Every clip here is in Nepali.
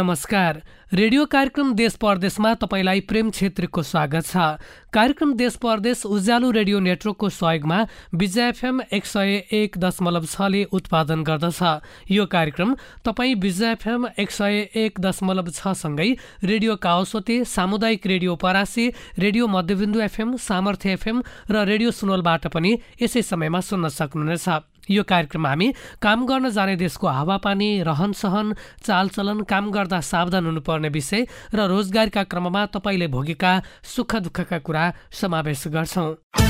नमस्कार। रेडियो कार्यक्रम देश परदेशमा तपाईलाई प्रेम छेत्रीको स्वागत छ। कार्यक्रम देश परदेश उज्यालो रेडियो नेटवर्कको सहयोगमा विजय एफएम 101.6 ले उत्पादन गर्दछ। यो कार्यक्रम तपाई विजय एफएम 101.6 सँगै रेडियो काउसोते, सामुदायिक radio Parasi, radio Madhyabindu FM, Samarthya FM र रेडियो सुनोलबाट पनि यसै समयमा सुन्न सक्नुहुनेछ। यो कार्यक्रम हामी काम गर्न जाने देशको हावापानी, रहनसहन, चालचलन, काम गर्दा सावधान हुनुपर्ने विषय र रोजगारीका क्रममा तपाईले भोगेका सुख दुःखका कुरा समावेश गर्छौं।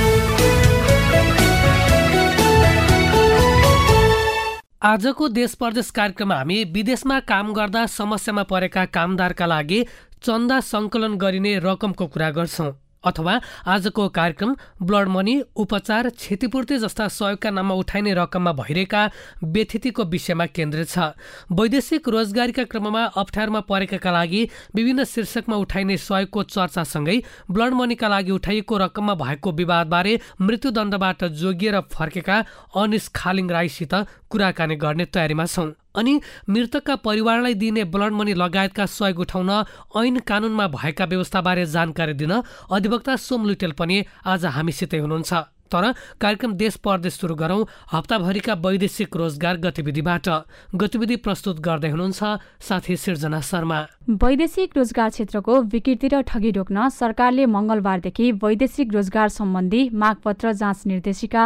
आजको देश परदेश कार्यक्रममा हामी विदेशमा काम गर्दा समस्यामा परेका कामदारका लागि चन्दा सङ्कलन गरिने रकमको कुरा गर्छौं। अथवा आजको कार्यक्रम ब्लड मनी, उपचार, क्षतिपूर्ति जस्ता सहयोगका नाममा उठाइने रकममा भइरहेका व्यथितिको विषयमा केन्द्रित छ। वैदेशिक रोजगारीका क्रममा अप्ठ्यारोमा परेकाका लागि विभिन्न शीर्षकमा उठाइने सहयोगको चर्चासँगै ब्लड मनीका लागि उठाइएको रकममा भएको विवादबारे मृत्युदण्डबाट जोगिएर फर्केका अनिस खालिङ राईसित कुराकानी गर्ने तयारीमा छौं। अनि मृतकका परिवारलाई दिने ब्लड मनी लगायतका सहयोग उठाउन ऐन कानूनमा भएका व्यवस्थाबारे जानकारी दिन अधिवक्ता सोम लुटेल पनि आज हामीसितै हुनुहुन्छ। तर कार्यक्रम देश परदेश सुरु गरौं हप्ताभरिका वैदेशिक रोजगार गतिविधिबाट। गतिविधि प्रस्तुत गर्दै हुनुहुन्छ साथी सिर्जना शर्मा। वैदेशिक रोजगार क्षेत्रको विकृति र ठगी रोक्न सरकारले मंगलबारदेखि वैदेशिक रोजगार सम्बन्धी मागपत्र जाँच निर्देशिका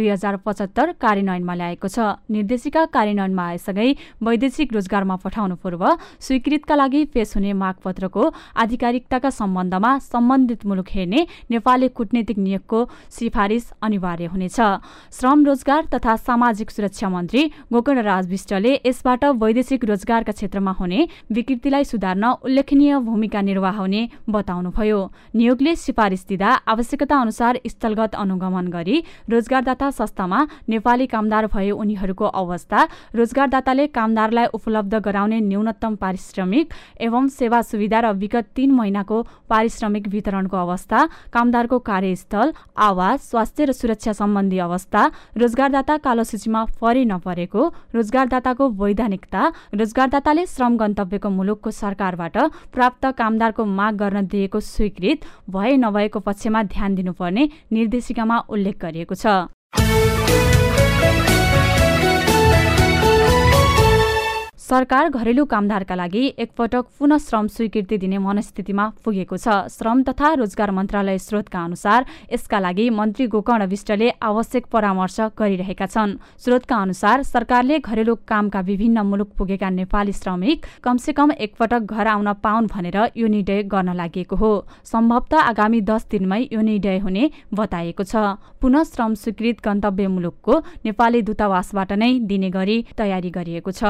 2075 कार्यान्वयनमा ल्याएको छ। निर्देशिका कार्यान्वयनमा आएसँगै वैदेशिक रोजगारमा पठाउनु पूर्व स्वीकृतका लागि पेश हुने मागपत्रको आधिकारिकताका सम्बन्धमा सम्बन्धित मुलुक हेर्ने नेपाली कूटनीतिक नियोगको सिफारिस अनिवार्य हुनेछ। श्रम, रोजगार तथा सामाजिक सुरक्षा मन्त्री गोकर्णराज विष्टले यसबाट वैदेशिक रोजगारका क्षेत्रमा हुने विकृतिलाई सुधार्न उल्लेखनीय भूमिका निर्वाह हुने बताउनुभयो। नियोगले सिफारिस दिँदा आवश्यकता अनुसार स्थलगत अनुगमन गरी रोजगारदाता संस्थामा नेपाली कामदार भए उनीहरूको अवस्था, रोजगारदाताले कामदारलाई उपलब्ध गराउने न्यूनतम पारिश्रमिक एवं सेवा सुविधा र विगत 3 महिनाको पारिश्रमिक वितरणको अवस्था, कामदारको कार्यस्थल, आवास, स्वास्थ्य र सुरक्षा सम्बन्धी अवस्था, रोजगारदाता कालो सूचीमा परे नपरेको, रोजगारदाताको वैधानिकता, रोजगारदाताले श्रम गन्तव्यको मुलुकको सरकारबाट प्राप्त कामदारको माग गर्न दिएको स्वीकृत भए नभएको पक्षमा ध्यान दिनुपर्ने निर्देशिकामा उल्लेख गरिएको छ। सरकार घरेलु कामदारका लागि एकपटक पुनः श्रम स्वीकृति दिने मनस्थितिमा पुगेको छ। श्रम तथा रोजगार मन्त्रालय स्रोतका अनुसार यसका लागि मन्त्री गोकर्ण विष्टले आवश्यक परामर्श गरिरहेका छन्। स्रोतका अनुसार सरकारले घरेलु कामका विभिन्न मुलुक पुगेका नेपाली श्रमिक कमसेकम एकपटक घर आउन पाउन् भनेर यो निर्णय गर्न लागि हो। सम्भवतः आगामी 10 दिनमै यो निर्णय हुने बताइएको छ। पुनः श्रम स्वीकृत गन्तव्य मुलुकको नेपाली दूतावासबाट नै दिने गरी तयारी गरिएको छ।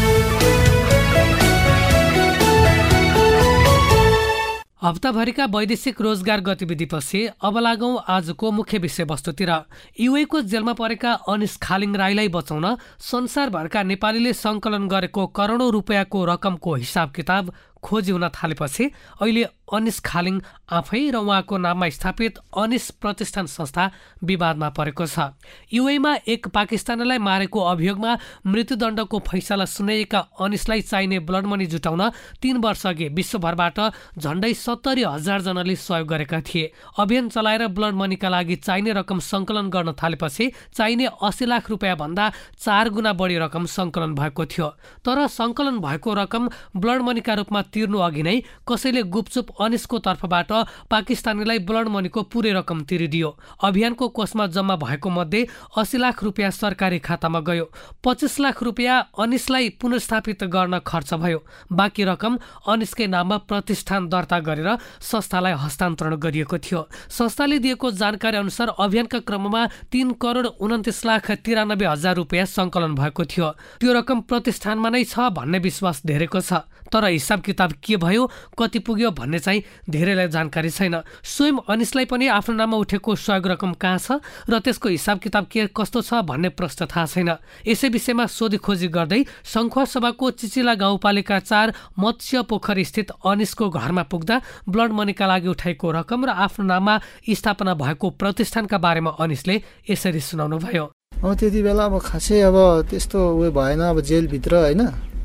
हप्ताभरिका वैदेशिक रोजगार गतिविधिपछि अब लागौं आजको मुख्य विषयवस्तुतिर। युएको जेलमा परेका अनिस खालिङ राईलाई बचाउन संसारभरका नेपालीले सङ्कलन गरेको करोडौं रुपियाँको रकमको हिसाब किताब खोजी हुन थालेपछि अहिले अनिस खालिङ आफै र उहाँको नाममा स्थापित अनिस प्रतिष्ठान संस्था विवादमा परेको छ। युएमा एक पाकिस्तानीलाई मारेको अभियोगमा मृत्युदण्डको फैसला सुनाइएका अनिसलाई चाहिने ब्लड मनी जुटाउन 3 वर्ष अघि विश्वभरबाट झण्डै 70,000 जनाले सहयोग गरेका थिए। अभियान चलाएर ब्लड मनीका लागि चाहिने रकम सङ्कलन गर्न थालेपछि चाहिने 80 लाख रुपियाँ भन्दा 4 गुणा बढी रकम सङ्कलन भएको थियो। तर सङ्कलन भएको रकम ब्लड मनीका रूपमा तिर्नु अघि नै कसैले गुपचुप अनिसको तर्फबाट पाकिस्तानीलाई ब्लड मनीको पूरै रकम तिरिदियो। अभियानको कोषमा जम्मा भएको मध्ये 80 लाख रुपियाँ सरकारी खातामा गयो। 25 लाख रुपियाँ अनिसलाई पुनर्स्थापित गर्न खर्च भयो। बाँकी रकम अनिसकै नाममा प्रतिष्ठान दर्ता गरेर संस्थालाई हस्तान्तरण गरिएको थियो। संस्थाले दिएको जानकारी अनुसार अभियानका क्रममा 3,29,93,000 रुपियाँ सङ्कलन भएको थियो। त्यो रकम प्रतिष्ठानमा नै छ भन्ने विश्वास धेरैको छ। तर हिसाब किताब के भयो, कति पुग्यो भन्ने चाहिँ धेरैलाई जानकारी छैन। स्वयं अनिसलाई पनि आफ्नो नाममा उठेको सहयोग रकम कहाँ छ र त्यसको हिसाब किताब के कस्तो छ भन्ने प्रश्न थाहा छैन। यसै विषयमा सोधीखोजी गर्दै सङ्खुवासभाको चिचिला गाउँपालिका 4 मत्स्य पोखरी स्थित अनिसको घरमा पुग्दा ब्लड मनीका लागि उठाएको रकम र आफ्नो नाममा स्थापना भएको प्रतिष्ठानका बारेमा अनिसले यसरी सुनाउनु भयो। त्यति बेला अब खासै अब त्यस्तो उयो भएन। अब जेलभित्र होइन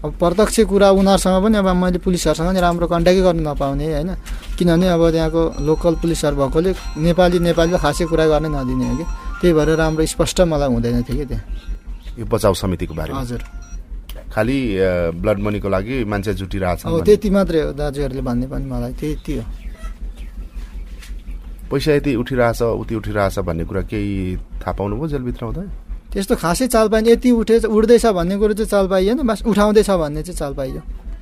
अब प्रत्यक्ष कुरा उनीहरूसँग पनि अब मैले पुलिसहरूसँग नि राम्रो कन्ट्याक्टै गर्न नपाउने होइन, किनभने अब त्यहाँको लोकल पुलिसहरू भएकोले नेपाली खासै कुरा गर्न नदिने हो कि, त्यही भएर राम्रो स्पष्ट मलाई हुँदैन थियो कि त्यहाँ यो बचाउ समितिको बारेमा। हजुर, खालि ब्लड मनीको लागि मान्छे जुटिरहेछ अब त्यति मात्रै हो दाजुहरूले भन्ने पनि मलाई त्यति हो। पैसा यति उठिरहेछ उति उठिरहेछ भन्ने कुरा केही थाहा पाउनुभयो जेलभित्र हुँदा? त्यस्तो खासै चाल पाइने, यति उठ्दैछ भन्ने कुरो चाहिँ चाल पाइएन, बस उठाउँदैछ भन्ने चाहिँ चाल पाइयो।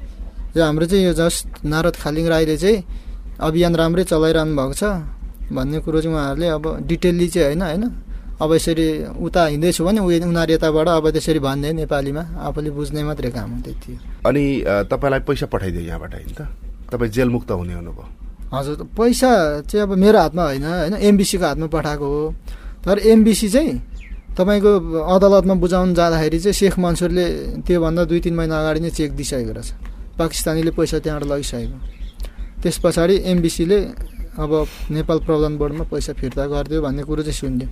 यो हाम्रो चाहिँ यो जस्ट नारद खालिङ राईले चाहिँ अभियान राम्रै चलाइरहनु भएको छ भन्ने कुरो चाहिँ उहाँहरूले अब डिटेलली चाहिँ होइन अब यसरी उता हिँड्दैछु भने उनीहरू यताबाट अब त्यसरी भन्ने नेपालीमा आफूले बुझ्ने मात्रै काम हो, त्यति हो। अनि तपाईँलाई पैसा पठाइदियो यहाँबाट होइन त, तपाईँ जेलमुक्त हुने हुनुभयो? हजुर, पैसा चाहिँ अब मेरो हातमा होइन एमबिसीको हातमा पठाएको हो। तर एमबिसी चाहिँ तपाईँको अदालतमा बुझाउन जाँदाखेरि चाहिँ शेख मन्सुरले त्योभन्दा 2-3 महिना अगाडि नै चेक दिइसकेको रहेछ, पाकिस्तानीले पैसा त्यहाँबाट लगिसकेको। त्यस पछाडि एमबिसीले अब नेपाल प्रबन्धन बोर्डमा पैसा फिर्ता गरिदियो भन्ने कुरो चाहिँ सुन्यो,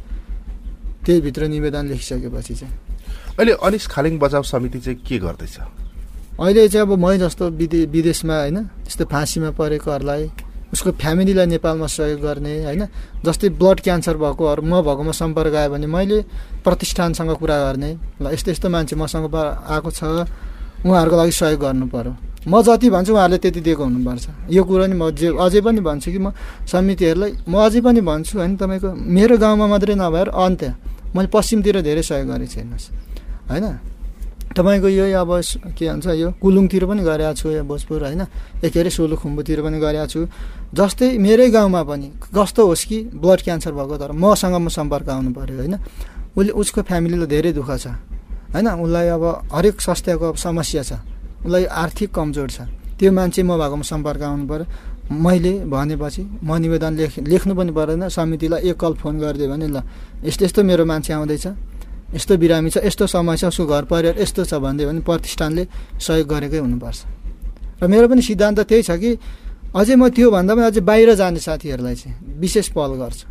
त्यही भित्र निवेदन लेखिसकेपछि चाहिँ। अहिले अनिस खालिङ बचाउ समिति चाहिँ के गर्दैछ? अहिले चाहिँ अब मै जस्तो विदेशमा होइन त्यस्तो फाँसीमा परेकोहरूलाई उसको फ्यामिलीलाई नेपालमा सहयोग गर्ने होइन, जस्तै ब्लड क्यान्सर भएकोहरू म भएकोमा सम्पर्क आयो भने मैले प्रतिष्ठानसँग कुरा गर्ने, ल यस्तो यस्तो मान्छे मसँग आएको छ, उहाँहरूको लागि सहयोग गर्नु पर्यो। म जति भन्छु उहाँहरूले त्यति दिएको हुनुपर्छ। यो कुरो नि म अझै पनि भन्छु कि म समितिहरूलाई म अझै पनि भन्छु होइन, तपाईँको मेरो गाउँमा मात्रै नभएर अन्त्य मैले पश्चिमतिर धेरै सहयोग गरेको छु हेर्नुहोस् होइन। तपाईँको यो अब के भन्छ यो कुलुङतिर पनि गरेको छु, यो भोजपुर होइन, के अरे सोलुखुम्बुतिर पनि गरेको छु। जस्तै मेरै गाउँमा पनि कस्तो होस् कि ब्लड क्यान्सर भएको तर मसँग सम्पर्क आउनु पऱ्यो होइन। उसको फ्यामिलीलाई धेरै दुःख छ होइन, उसलाई अब हरेक स्वास्थ्यको समस्या छ, उसलाई आर्थिक कमजोर छ, त्यो मान्छे म भएकोमा सम्पर्क आउनु पऱ्यो। मैले भनेपछि म निवेदन लेख्नु पनि पर्दैन, समितिलाई एक कल फोन गरिदियो भने ल यस्तो यस्तो मेरो मान्छे आउँदैछ, यस्तो बिरामी छ, यस्तो समस्या, उसको घर परिवार यस्तो छ भनिदियो भने प्रतिष्ठानले सहयोग गरेकै हुनुपर्छ। र मेरो पनि सिद्धान्त त्यही छ कि अझै म त्यो भन्दा पनि अझै बाहिर जाने साथीहरूलाई चाहिँ विशेष पहल गर्छु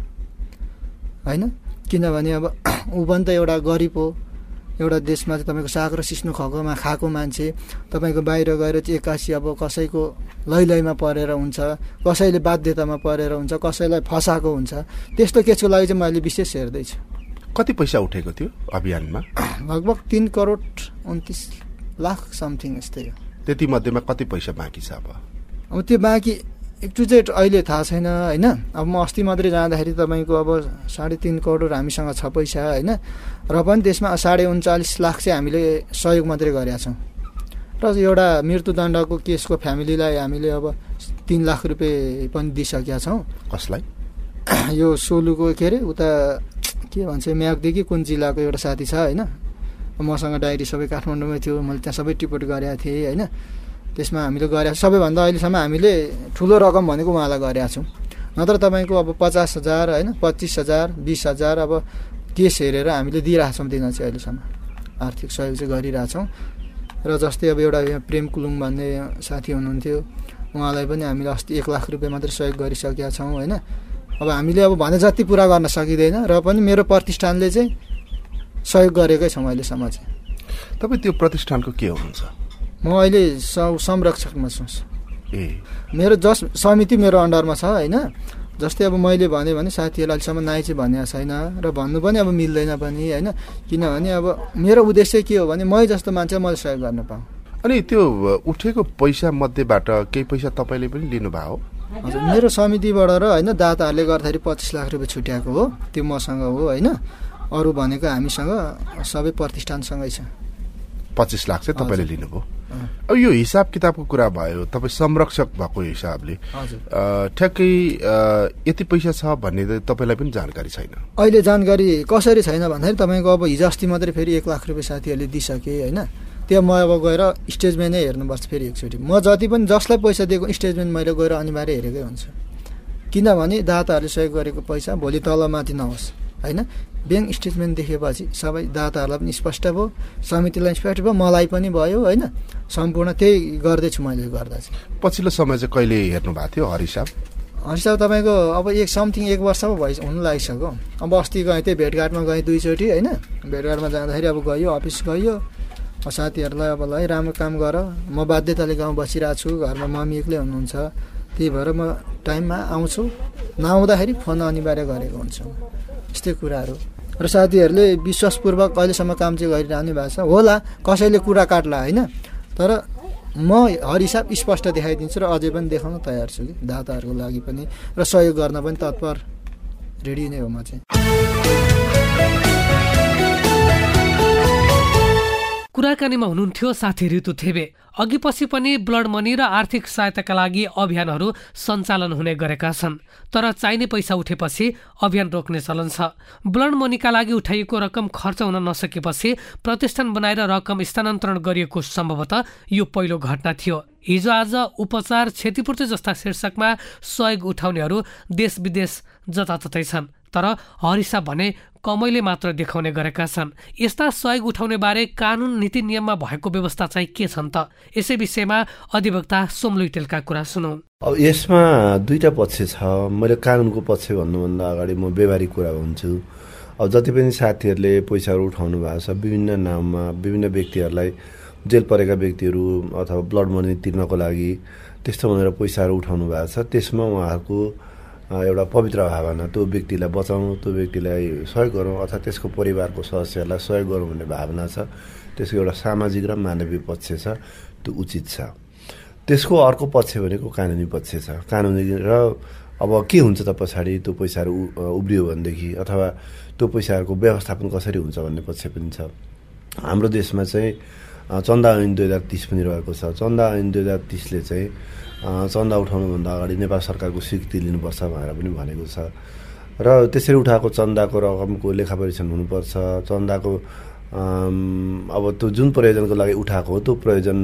होइन, किनभने अब ऊ पनि त एउटा गरिब हो, एउटा देशमा चाहिँ तपाईँको साग र सिस्नो खाएको मान्छे तपाईँको बाहिर गएर चाहिँ एक्कासी अब कसैको लैलैमा परेर हुन्छ, कसैले बाध्यतामा परेर हुन्छ, कसैलाई फसाएको हुन्छ, त्यस्तो केसको लागि चाहिँ मैले विशेष हेर्दैछु। कति पैसा उठेको थियो अभियानमा? लगभग 3 करोड 29 लाख समथिङ यस्तै हो। त्यति मध्येमा कति पैसा बाँकी छ? अब त्यो बाँकी एक्जुजेट अहिले थाहा छैन होइन। अब म अस्ति मात्रै जाँदाखेरि तपाईँको अब 3.5 करोड हामीसँग छ पैसा होइन, र पनि त्यसमा 39.5 लाख चाहिँ हामीले सहयोग मात्रै गरेका छौँ। र एउटा मृत्युदण्डको केसको फ्यामिलीलाई हामीले अब 3 लाख रुपियाँ पनि दिइसकेका छौँ। कसलाई? यो सोलुको के अरे उता के भन्छ म्यागदेखि कुन जिल्लाको एउटा साथी छ होइन, मसँग डायरी सबै काठमाडौँमै थियो, मैले त्यहाँ सबै टिपोट गरेका थिएँ होइन। त्यसमा हामीले गरेका सबैभन्दा अहिलेसम्म हामीले ठुलो रकम भनेको उहाँलाई गरेका छौँ। नत्र तपाईँको अब 50,000 होइन, 25,000 20,000 अब केस हेरेर हामीले दिइरहेछौँ। दिन चाहिँ अहिलेसम्म आर्थिक सहयोग चाहिँ गरिरहेछौँ। र जस्तै अब एउटा यहाँ प्रेम कुलुङ भन्ने साथी हुनुहुन्थ्यो, उहाँलाई पनि हामीले अस्ति 1 लाख रुपियाँ मात्रै सहयोग गरिसकेका छौँ होइन। अब हामीले अब भने जति पुरा गर्न सकिँदैन, र पनि मेरो प्रतिष्ठानले चाहिँ सहयोग गरेकै छौँ अहिलेसम्म चाहिँ। तपाईँ त्यो प्रतिष्ठानको के हुनुहुन्छ? म अहिले संरक्षकमा छु। मेरो समिति मेरो अन्डरमा छ होइन। जस्तै अब मैले भने साथीहरूले अहिलेसम्म नाइ चाहिँ भनेको छैन, र भन्नु पनि अब मिल्दैन पनि होइन, किनभने अब मेरो उद्देश्य के हो भने मै जस्तो मान्छे मैले सहयोग गर्न पाऊँ। अनि त्यो उठेको पैसा मध्येबाट केही पैसा तपाईँले पनि लिनुभयो? हजुर, मेरो समितिबाट र होइन दाताहरूले गर्दाखेरि 25 लाख रुपियाँ छुट्याएको हो, त्यो मसँग हो होइन। अरू भनेको हामीसँग सबै प्रतिष्ठानसँगै छ। 25 लाख चाहिँ तपाईँले लिनुभयो। अब यो हिसाब किताबको कुरा भयो, तपाईँ संरक्षक भएको हिसाबले ठ्याक्कै यति पैसा छ भन्ने तपाईँलाई पनि जानकारी छैन? अहिले जानकारी कसरी छैन भन्दाखेरि तपाईँको अब हिजो अस्ति मात्रै फेरि 1 लाख रुपियाँ साथीहरूले दिइसके होइन। त्यो म अब गएर स्टेटमेन्ट नै हेर्नुपर्छ फेरि एकचोटि। म जति पनि जसलाई पैसा दिएको स्टेटमेन्ट मैले गएर अनिवार्य हेरेकै हुन्छ, किनभने दाताहरूले सहयोग गरेको पैसा भोलि तलमाथि नहोस् होइन। ब्याङ्क स्टेटमेन्ट देखेपछि सबै दाताहरूलाई पनि स्पष्ट भयो, समितिलाई स्पष्ट भयो, मलाई पनि भयो होइन। सम्पूर्ण त्यही गर्दैछु मैले गर्दा चाहिँ। पछिल्लो समय चाहिँ कहिले हेर्नु भएको थियो हरिसाब? हरिसाब तपाईँको अब 1 वर्ष पो हुनु लागिसक्यो। अब अस्ति गएँ त्यही भेटघाटमा गएँ 2 चोटि होइन। भेटघाटमा जाँदाखेरि अब गयो, अफिस गयो, साथीहरूलाई अब ल राम्रो काम गर, म बाध्यताले गाउँ बसिरहेको छु, घरमा मम्मी एक्लै हुनुहुन्छ, त्यही भएर म टाइममा आउँछु, नआउँदाखेरि फोन अनिवार्य गरेको हुन्छु। यस्तै कुराहरू र साथीहरूले विश्वासपूर्वक अहिलेसम्म काम चाहिँ गरिरहनु भएको छ। होला कसैले कुरा काट्ला होइन, तर म हर हिसाब स्पष्ट देखाइदिन्छु र अझै पनि देखाउन तयार छु कि दाताहरूको लागि पनि र सहयोग गर्न पनि तत्पर रेडी नै हो म चाहिँ। कुराकानीमा हुनुहुन्थ्यो साथी ऋतु थेबे। अघि पछि पनि ब्लड मनी र आर्थिक सहायताका लागि अभियानहरू सञ्चालन हुने गरेका छन्, तर चाहिने पैसा उठेपछि अभियान रोक्ने चलन छ। ब्लड मनीका लागि उठाइएको रकम खर्च हुन नसकेपछि प्रतिष्ठान बनाएर रकम स्थानान्तरण गरिएको सम्भवतः यो पहिलो घटना थियो। हिजो आज उपचार, क्षतिपूर्ति जस्ता शीर्षकमा सहयोग उठाउनेहरू देश विदेश जताततै छन्, तर हरिसा भने कमैले मात्र देखाउने गरेका छन्। यस्ता सहयोग उठाउने बारे कानुन नीति नियममा भएको व्यवस्था चाहिँ के छन् त? यसै विषयमा अधिवक्ता सोम लुइटेलका कुरा सुनौ। अब यसमा दुईटा पक्ष छ। मैले कानुनको पक्ष भन्नुभन्दा अगाडि म व्यवहारिक कुरा भन्छु। अब जति पनि साथीहरूले पैसाहरू उठाउनु भएको छ विभिन्न नाममा, विभिन्न व्यक्तिहरूलाई, जेल परेका व्यक्तिहरू अथवा ब्लड मनी तिर्नको लागि त्यस्तो भनेर पैसाहरू उठाउनु भएको छ, त्यसमा उहाँहरूको एउटा पवित्र भावना, त्यो व्यक्तिलाई बचाउनु, त्यो व्यक्तिलाई सहयोग गरौँ अथवा त्यसको परिवारको सदस्यहरूलाई सहयोग गरौँ भन्ने भावना छ। त्यसको एउटा सामाजिक र मानवीय पक्ष छ, त्यो उचित छ। त्यसको अर्को पक्ष भनेको कानुनी पक्ष छ। कानुनी र अब के हुन्छ त पछाडि त्यो पैसाहरू उब्रियो भनेदेखि अथवा त्यो पैसाहरूको व्यवस्थापन कसरी हुन्छ भन्ने पक्ष पनि छ। हाम्रो देशमा चाहिँ चन्दा ऐन 2030 पनि रहेको छ। चन्दा ऐन 2030ले चाहिँ चन्दा उठाउनुभन्दा अगाडि नेपाल सरकारको स्वीकृति लिनुपर्छ भनेर पनि भनेको छ र त्यसरी उठाएको चन्दाको रकमको लेखा परीक्षण हुनुपर्छ। चन्दाको अब त्यो जुन प्रयोजनको लागि उठाएको हो त्यो प्रयोजन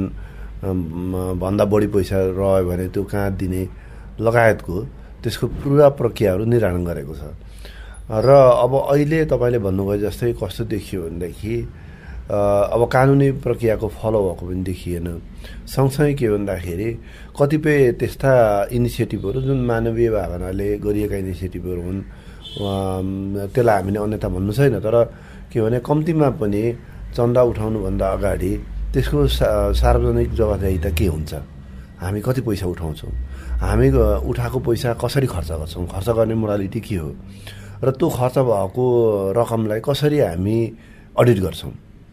भन्दा बढी पैसा रह्यो भने त्यो कहाँ दिने लगायतको त्यसको पुरा प्रक्रियाहरू निर्धारण गरेको छ। र अब अहिले तपाईँले भन्नुभयो जस्तै कस्तो देखियो भनेदेखि अब कानुनी प्रक्रियाको फलो भएको पनि देखिएन। सँगसँगै के भन्दाखेरि कतिपय त्यस्ता इनिसिएटिभहरू जुन मानवीय भावनाले गरिएका इनिसिएटिभहरू हुन्, त्यसलाई हामीले अन्यथा भन्नु छैन, तर के भने कम्तीमा पनि चन्दा उठाउनुभन्दा अगाडि त्यसको सार्वजनिक जवाफदेहिता के हुन्छ, हामी कति पैसा उठाउँछौँ, हामी उठाएको पैसा कसरी खर्च गर्छौँ, खर्च गर्ने मोडालिटी के हो, र त्यो खर्च भएको रकमलाई कसरी हामी अडिट गर्छौँ।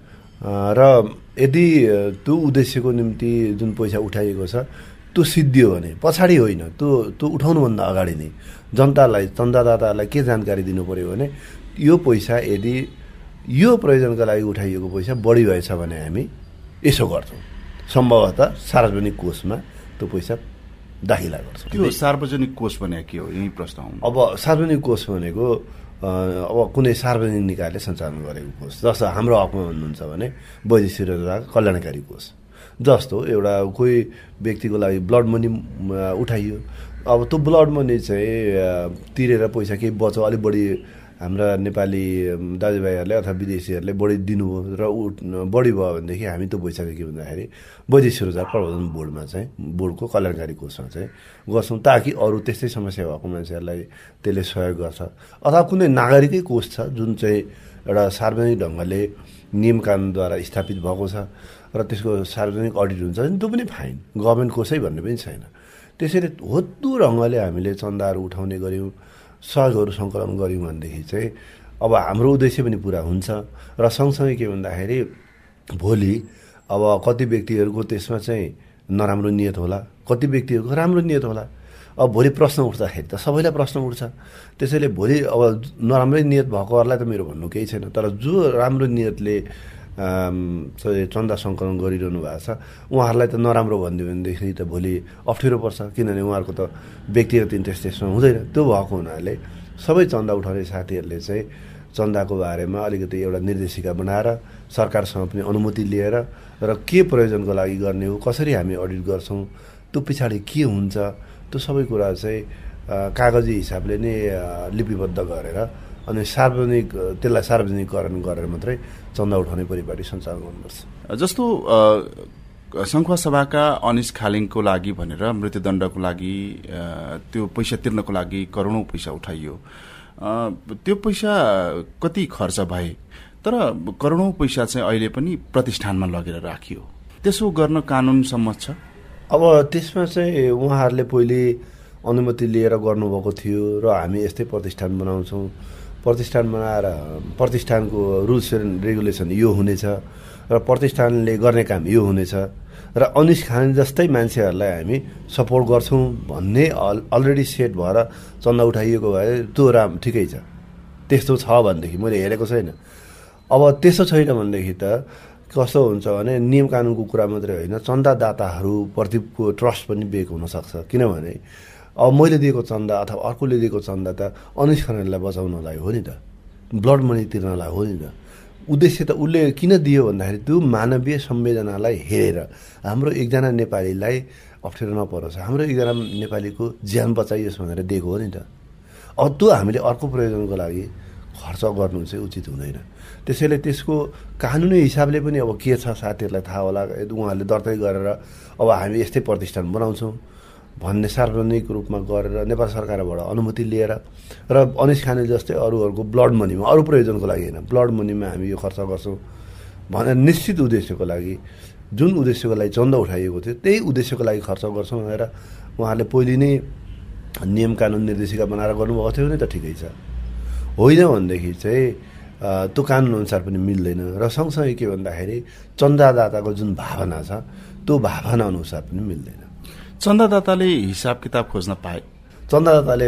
र यदि त्यो उद्देश्यको निम्ति जुन पैसा उठाइएको छ त्यो सिद्धियो भने पछाडि होइन, त्यो उठाउनुभन्दा अगाडि नै जनतालाई, चन्दादातालाई के जानकारी दिनु पर्यो भने यो पैसा यदि यो प्रयोजनका लागि उठाइएको पैसा बढी भएछ भने हामी यसो गर्छौँ, सम्भवतः सार्वजनिक कोषमा त्यो पैसा दाखिला गर्छौँ। त्यो सार्वजनिक कोष भनेको के हो, यही प्रश्न हो। अब सार्वजनिक कोष भनेको अब कुनै सार्वजनिक निकायले सञ्चालन गरेको कोष, जस्तो हाम्रो हकमा भन्नुहुन्छ भने वैदेशिक रोजगार कल्याणकारी कोष, जस्तो एउटा कोही व्यक्तिको लागि ब्लड मनी उठाइयो, अब त्यो ब्लड मनी चाहिँ तिरेर पैसा केही बच्यो, अलिक बढी हाम्रा नेपाली दाजुभाइहरूले अथवा विदेशीहरूले बढी दिनुभयो र बढी भयो भनेदेखि हामी त्यो पैसा के भन्दाखेरि वैदेशिक रोजगार प्रबन्धन बोर्डमा चाहिँ, बोर्डको कल्याणकारी कोषमा चाहिँ गर्छौँ, ताकि अरू त्यस्तै समस्या भएको मान्छेहरूलाई त्यसले सहयोग गर्छ। अथवा कुनै नागरिकै कोष छ जुन चाहिँ एउटा सार्वजनिक ढङ्गले नियम कानुनद्वारा स्थापित भएको छ र त्यसको सार्वजनिक अडिट हुन्छ भने त्यो पनि फाइन, गभर्मेन्ट कोषै भन्ने पनि छैन। त्यसैले होद्दो ढङ्गले हामीले चन्दाहरू उठाउने गऱ्यौँ, सहयोगहरू सङ्कलन गऱ्यौँ भनेदेखि चाहिँ अब हाम्रो उद्देश्य पनि पुरा हुन्छ। र सँगसँगै के भन्दाखेरि भोलि अब कति व्यक्तिहरूको त्यसमा चाहिँ नराम्रो नियत होला, कति व्यक्तिहरूको राम्रो नियत होला। अब भोलि प्रश्न उठ्दाखेरि त सबैलाई प्रश्न उठ्छ। त्यसैले भोलि अब नराम्रै नियत भएकोहरूलाई त मेरो भन्नु केही छैन, तर जो राम्रो नियतले चन्दा सङ्कलन गरिरहनु भएको छ उहाँहरूलाई त नराम्रो भनिदियो भनेदेखि त भोलि अप्ठ्यारो पर्छ, किनभने उहाँहरूको त व्यक्तिगत इन्ट्रेस्ट त्यसमा हुँदैन। त्यो भएको हुनाले सबै चन्दा उठाउने साथीहरूले चाहिँ चन्दाको बारेमा अलिकति एउटा निर्देशिका बनाएर सरकारसँग पनि अनुमति लिएर र के प्रयोजनको लागि गर्ने हो, कसरी हामी अडिट गर्छौँ, त्यो पछाडि के हुन्छ, त्यो सबै कुरा चाहिँ कागजी हिसाबले नै लिपिबद्ध गरेर अनि त्यसलाई सार्वजनिकरण गरेर मात्रै चन्दा उठाउने परिपाटी सञ्चालन गर्नुपर्छ। जस्तो सङ्खुवा सभाका अनिस खालिङको लागि भनेर मृत्युदण्डको लागि त्यो पैसा तिर्नको लागि करोडौँ पैसा उठाइयो। त्यो पैसा कति खर्च भए, तर करोडौं पैसा चाहिँ अहिले पनि प्रतिष्ठानमा लगेर राखियो। त्यसो गर्न कानुन सम्मत छ? अब त्यसमा चाहिँ उहाँहरूले पहिले अनुमति लिएर गर्नुभएको थियो र हामी यस्तै प्रतिष्ठान बनाउँछौँ, प्रतिष्ठान बनाएर प्रतिष्ठानको रुल्स एन्ड रेगुलेसन यो हुनेछ र प्रतिष्ठानले गर्ने काम यो हुनेछ र अनिस खाने जस्तै मान्छेहरूलाई हामी सपोर्ट गर्छौँ भन्ने अलरेडी सेट भएर चन्दा उठाइएको भए त्यो ठिकै छ। त्यस्तो छ भनेदेखि मैले हेरेको छैन। अब त्यस्तो छैन भनेदेखि त कस्तो हुन्छ भने नियम कानुनको कुरा मात्रै होइन, चन्दादाताहरूप्रतिको ट्रस्ट पनि बेक हुनसक्छ। किनभने अब मैले दिएको चन्दा अथवा अर्कोले दिएको चन्दा त अनिस खनाललाई बचाउनलाई हो नि त, ब्लड मनी तिर्नलाई हो नि त। उद्देश्य त उसले किन दियो भन्दाखेरि त्यो मानवीय संवेदनालाई हेरेर हाम्रो एकजना नेपालीलाई अप्ठ्यारो नपरोस्, हाम्रो एकजना नेपालीको ज्यान बचाइयोस् भनेर दिएको हो नि त। अब त्यो हामीले अर्को प्रयोजनको लागि खर्च गर्नु चाहिँ उचित हुँदैन। त्यसैले त्यसको कानुनी हिसाबले पनि अब के छ साथीहरूलाई थाहा होला, उहाँहरूले दर्ता गरेर अब हामी यस्तै प्रतिष्ठान बनाउँछौँ भन्ने सार्वजनिक रूपमा गरेर नेपाल सरकारबाट अनुमति लिएर र अनिस खाने जस्तै अरूहरूको ब्लड मनीमा, अरू प्रयोजनको लागि होइन, ब्लड मनीमा हामी यो खर्च गर्छौँ भनेर निश्चित उद्देश्यको लागि, जुन उद्देश्यको लागि चन्दा उठाइएको थियो त्यही उद्देश्यको लागि खर्च गर्छौँ भनेर उहाँहरूले पहिले नै नियम कानुन निर्देशिका बनाएर गर्नुभएको थियो भने त ठिकै छ। होइन भनेदेखि चाहिँ त्यो कानुन अनुसार पनि मिल्दैन र सँगसँगै के भन्दाखेरि चन्दादाताको जुन भावना छ त्यो भावना अनुसार पनि मिल्दैन। चन्दादाताले हिसाब किताब खोज्न पाए? चन्दादाताले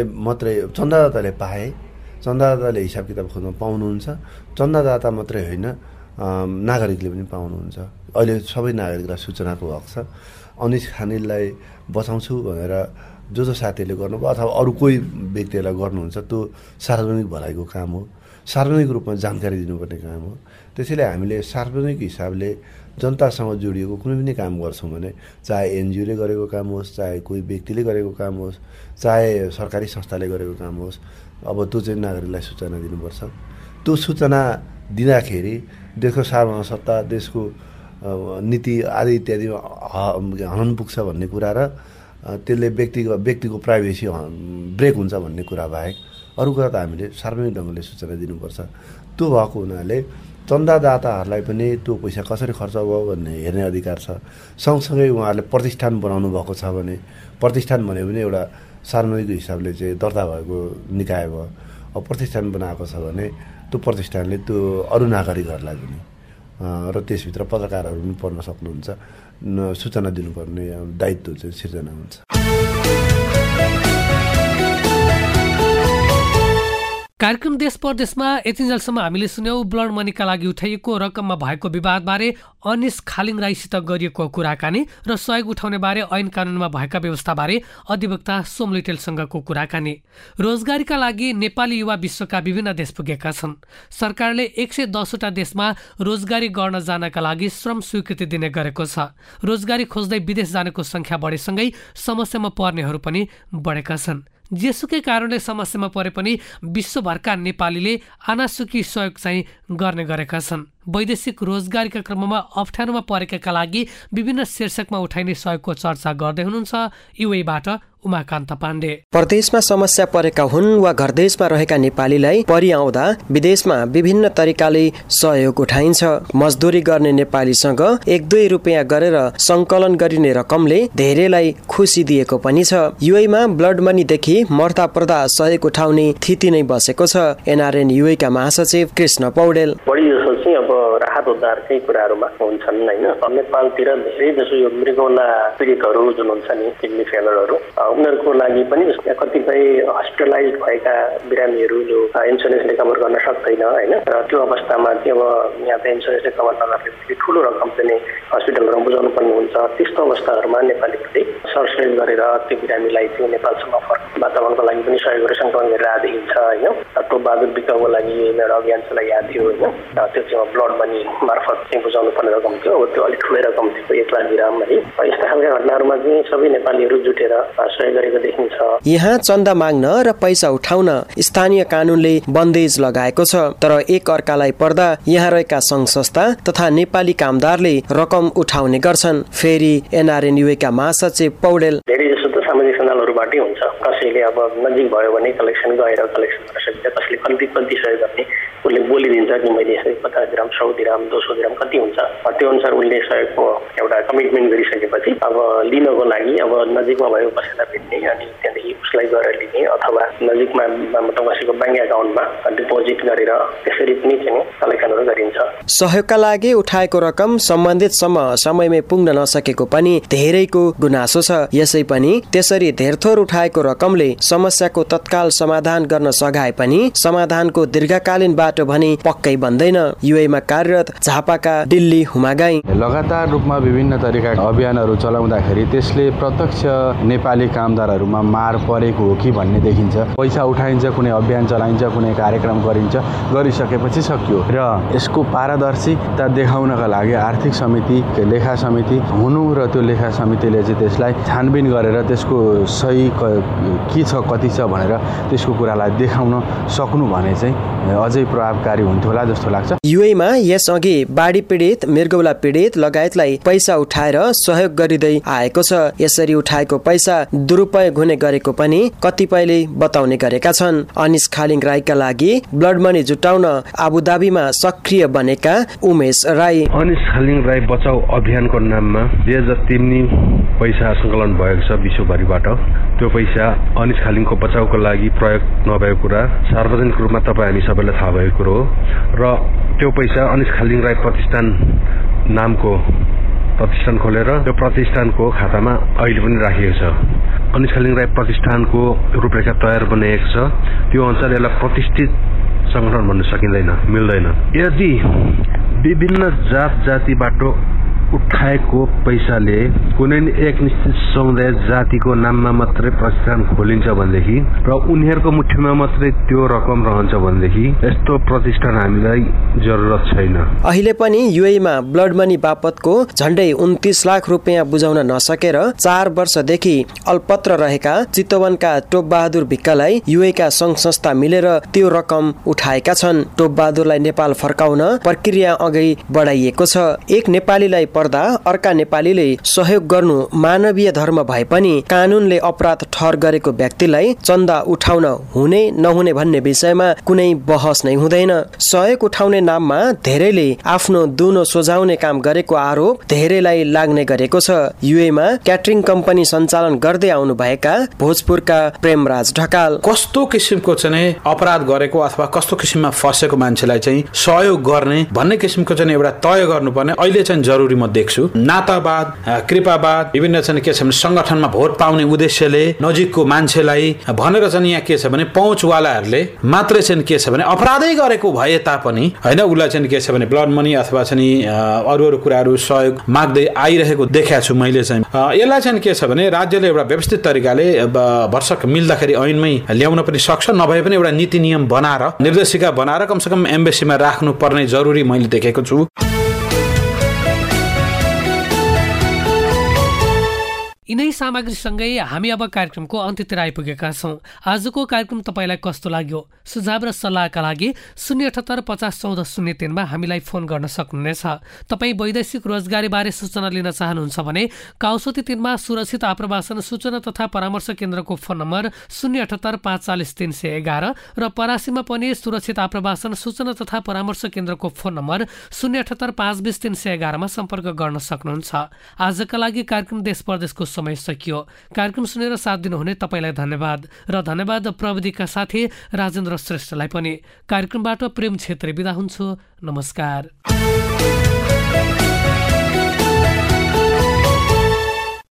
पाए, चन्दादाताले हिसाब किताब खोज्न पाउनुहुन्छ। चन्दादाता मात्रै होइन, नागरिकले पनि पाउनुहुन्छ। अहिले सबै नागरिकलाई सूचनाको हक छ। अनिस खानेलाई बचाउँछु भनेर जो साथीहरूले गर्नुभयो अथवा अरू कोही व्यक्तिहरूलाई गर्नुहुन्छ त्यो सार्वजनिक भलाइको काम हो, सार्वजनिक रूपमा जानकारी दिनुपर्ने काम हो। त्यसैले हामीले सार्वजनिक हिसाबले जनतासँग जोडिएको कुनै पनि काम गर्छौँ भने चाहे एनजिओले गरेको काम होस्, चाहे कोही व्यक्तिले गरेको काम होस्, चाहे सरकारी संस्थाले गरेको काम होस्, अब त्यो चाहिँ नागरिकलाई सूचना दिनुपर्छ। त्यो सूचना दिँदाखेरि देशको सार्वभौम सत्ता, देशको नीति आदि इत्यादि हनन पुग्छ भन्ने कुरा र त्यसले व्यक्तिको प्राइभेसी ब्रेक हुन्छ भन्ने कुरा बाहेक अरू कुरा त हामीले सार्वजनिक ढङ्गले सूचना दिनुपर्छ। त्यो भएको हुनाले चन्दादाताहरूलाई पनि त्यो पैसा कसरी खर्च भयो भन्ने हेर्ने अधिकार छ। सँगसँगै उहाँहरूले प्रतिष्ठान बनाउनु भएको छ भने, प्रतिष्ठान भने पनि एउटा सार्वजनिक हिसाबले चाहिँ दर्ता भएको निकाय भयो। अब प्रतिष्ठान बनाएको छ भने त्यो प्रतिष्ठानले त्यो अरू नागरिकहरूलाई पनि र त्यसभित्र पत्रकारहरू पनि पढ्न सक्नुहुन्छ, सूचना दिनुपर्ने दायित्व चाहिँ सिर्जना हुन्छ। कार्यक्रम देश परदेशमा यतिन्जेलसम्म हामीले सुन्यौं ब्लड मनीका लागि उठाइएको रकममा भएको विवादबारे अनिस खालिङ राईसित गरिएको कुराकानी र सहयोग उठाउने बारे ऐन कानुनमा भएका व्यवस्थाबारे अधिवक्ता सोम लिटेलसँगको कुराकानी। रोजगारीका लागि नेपाली युवा विश्वका विभिन्न देश पुगेका छन्। सरकारले 110वटा देशमा रोजगारी गर्न जानका लागि श्रम स्वीकृति दिने गरेको छ। रोजगारी खोज्दै विदेश जानेको संख्या बढेसँगै समस्यामा पर्नेहरू पनि बढेका छन्। जेसुकै कारणले समस्यामा परे पनि विश्वभरका नेपालीले आनासुकी सहयोग चाहिँ गर्ने गरेका छन्। वैदेशिक रोजगारीका क्रममा अप्ठ्यारोमा परेकाका लागि विभिन्न शीर्षकमा उठाइने सहयोगको चर्चा गर्दै हुनुहुन्छ युएबाट उमाकान्त पाण्डे। परदेशमा समस्या परेका हुन् वा घरदेशमा रहेका नेपालीलाई परिआउँदा विदेशमा विभिन्न तरिकाले सहयोग उठाइन्छ। मजदुरी गर्ने नेपालीसँग 1-2 रुपियाँ गरेर संकलन गरिने रकमले धेरैलाई खुसी दिएको पनि छ। युएमा ब्लड मनीदेखि मर्दा पर्दा सहयोग उठाउने थिति नै बसेको छ। एनआरएन युएका महासचिव कृष्ण पौडेल। अब राहत उद्धारकै कुराहरूमा हुन्छन् होइन। नेपालतिर धेरै जसो यो मृगौला पीडितहरू जुन हुन्छ नि, किडनी फेलरहरू, उनीहरूको लागि पनि कतिपय हस्पिटलाइज भएका बिरामीहरू जो इन्सुरेन्सले कभर गर्न सक्दैन होइन, र त्यो अवस्थामा चाहिँ अब यहाँ त इन्सुरेन्सले कभर नगर्ने ठुलो रकम चाहिँ हस्पिटलहरूमा बुझाउनु पर्ने हुन्छ। त्यस्तो अवस्थाहरूमा नेपालीहरूले सरसहयोग गरेर त्यो बिरामीलाई चाहिँ नेपालसम्म फर्क वातावरणको लागि पनि सहयोग गरेर सङ्कलन गरेर आइदिन्छ होइन। त्यो बहादुर विकको लागि एउटा अभियान चलाइएको थियो होइन। त्यो चाहिँ ब्लड मनी मार्फत चाहिँ बुझाउनु पर्ने रकम थियो। अब त्यो अलिक ठुलै रकम थियो, 1 लाख दिराम है। यस्ता खालका घटनाहरूमा चाहिँ सबै नेपालीहरू जुटेर सहयोग गरेको देखिन्छ। यहाँ चन्दा माग्न र पैसा उठाउन स्थानीय कानुनले बन्देज लगाएको छ, तर एक अर्कालाई पर्दा यहाँ रहेका सङ्घ संस्था तथा नेपाली कामदारले रकम उठाउने गर्छन्। फेरि एनआरएन युएका महासचिव पौडेल। धेरै जसो त सामाजिक सञ्जालहरूबाटै हुन्छ। कसैले अब नजिक भयो भने कलेक्सन गएर कलेक्सन गर्न सक्छ, कसैले कम्ती सहयोग गर्ने उसले बोलिदिन्छ कि मैले यसरी 50 दिरहम 100 दिरहम 200 दिरहम कति हुन्छ त्यो अनुसार उसले सहयोगको एउटा कमिटमेन्ट गरिसकेपछि अब लिनको लागि अब नजिकमा भएको कसैलाई भेट्ने अनि त्यहाँदेखि उसलाई गएर लिने अथवा नजिकमा बसेको ब्याङ्क एकाउन्टमा डिपोजिट गरेर त्यसरी पनि चाहिँ कलेक्सनहरू गरिन्छ। सहयोगका लागि उठाएको रकम सम्बन्धित समयमै पुग्न नसकेको पनि धेरैको गुनासो छ। यसै पनि त्यसरी धेरथोर उठाएको रकमले समस्याको तत्काल समाधान गर्न सघाए पनि समाधानको दीर्घकालीन बाटो भने पक्कै बन्दैन। युएमा कार्यरत झापाका दिल्ली हुमागाई लगातार रूपमा विभिन्न तरिकाका अभियानहरू चलाउँदाखेरि त्यसले प्रत्यक्ष नेपाली कामदारहरूमा मार परेको हो कि भन्ने देखिन्छ। पैसा उठाइन्छ, कुनै अभियान चलाइन्छ, कुनै कार्यक्रम गरिन्छ, गरिसकेपछि सकियो र यसको पारदर्शिता देखाउनका लागि आर्थिक समिति, लेखा समिति हुनु र त्यो लेखा समितिले चाहिँ त्यसलाई छानबिन गरेर त्यसको सही के छ कति छ भनेर त्यसको कुरालाई देखाउन सक्नु भने चाहिँ अझै प्रभावकारी हुन्थ्यो होला जस्तो लाग्छ। युएमा यसअघि बाढी पीडित, मृगौला पीडित लगायतलाई पैसा उठाएर सहयोग गरिँदै आएको छ। यसरी उठाएको पैसा दुरुपयोग हुने गरेको पनि कतिपयले बताउने गरेका छन्। अनिस खालिङ राईका लागि ब्लड मनी जुटाउन आबुधाबीमा सक्रिय बनेका उमेश राई अनिस खालिङ राई बचाउ अभियानको नाममा जे जति पनि पैसा सङ्कलन भएको छ विश्वभरिबाट त्यो पैसा अनिस खालिङको बचाउको लागि प्रयोग नभएको कुरा सार्वजनिक रूपमा तपाईँ हामी सबैलाई थाहा भएको कुरो हो र त्यो पैसा अनिस खालिङ राई प्रतिष्ठान नामको प्रतिष्ठान खोलेर त्यो प्रतिष्ठानको खातामा अहिले पनि राखिएको छ। अनिस खालिङ राई प्रतिष्ठानको रूपरेखा तयार बनिएको छ। त्यो अनुसार यसलाई प्रतिष्ठित संगठन भन्न सकिँदैन, मिल्दैन। यदि विभिन्न जात जातिबाट उठाएको पैसाले कुनै एक निश्चित समुदाय जातिको नाममा मात्रै प्रतिष्ठान खोलिन्छ भनेदेखि र उनीहरूको मुठीमा मात्रै त्यो रकम रहन्छ भनेदेखि यस्तो प्रतिष्ठान हामीलाई जरुरत छैन। अहिले पनि युएमा ब्लड मनी बापतको झण्डै 29 लाख रुपियाँ बुझाउन नसकेर 4 वर्षदेखि अल्पत्र रहेका चितवनका टोपबहादुर भिक्कालाई युएका संघ संस्था मिलेर त्यो रकम उठाएका छन्। टोपबहादुरलाई नेपाल फर्काउन प्रक्रिया अघि बढाइएको छ। एक नेपालीलाई पर्दा अर्का नेपालीले सहयोग गर्नु मानवीय धर्म भए पनि कानूनले अपराध ठहर गरेको व्यक्तिलाई चन्दा उठाउन हुने नहुने भन्ने विषयमा कुनै बहस नै हुँदैन। सहयोग उठाउने नाममा धेरैले आफ्नो दुनो सोझाउने काम गरेको आरोप धेरैलाई लाग्ने गरेको छ। युएमा क्याटरिङ कम्पनी सञ्चालन गर्दै आउनु भएका भोजपुरका प्रेमराज ढकाल कस्तो किसिमको चाहिँ अपराध गरेको अथवा कस्तो किसिममा फसेको मान्छेलाई चाहिँ सहयोग गर्ने भन्ने किसिमको चाहिँ एउटा तय गर्नुपर्ने अहिले चाहिँ जरुरी म देख्छु। नातावाद, कृपावाद, विभिन्न चाहिँ के छ भने संगठनमा भोट पाउने उद्देश्यले नजिकको मान्छेलाई भनेर चाहिँ यहाँ के छ भने पहुँचवालाहरूले मात्रै चाहिँ के छ भने अपराधै गरेको भए तापनि होइन उसलाई चाहिँ के छ भने ब्लड मनी अथवा चाहिँ अरू कुराहरू सहयोग माग्दै आइरहेको देखाएको छु मैले चाहिँ। यसलाई चाहिँ के छ भने राज्यले एउटा व्यवस्थित तरिकाले वर्षक मिल्दाखेरि ऐनमै ल्याउन पनि सक्छ, नभए पनि एउटा नीति नियम बनाएर निर्देशिका बनाएर कमसेकम एम्बेसीमा राख्नु पर्ने जरुरी मैले देखेको छु। यिनै सामग्रीसँगै हामी अब कार्यक्रमको अन्त्यतिर आइपुगेका छौँ। आजको कार्यक्रम तपाईँलाई कस्तो लाग्यो? सुझाव र सल्लाहका लागि 078 50 14 03 मा हामीलाई फोन गर्न सक्नुहुनेछ। तपाईँ वैदेशिक रोजगारीबारे सूचना लिन चाहनुहुन्छ भने काउसोती 3 मा सुरक्षित आप्रवासन सूचना तथा परामर्श केन्द्रको फोन नम्बर 078 45 311 र परासीमा पनि सुरक्षित आप्रवासन सूचना तथा परामर्श केन्द्रको फोन नम्बर 078 520 311 मा सम्पर्क गर्न सक्नुहुन्छ। आजका लागि कार्यक्रम देश परदेशको समय सकियो। कार्यक्रम सुनेर साथ दिनुहुने तपाईलाई धन्यवाद र धन्यवाद प्रविधिका साथी राजेन्द्र श्रेष्ठलाई पनि। कार्यक्रमबाट प्रेम क्षेत्री बिदा हुन्छु। नमस्कार।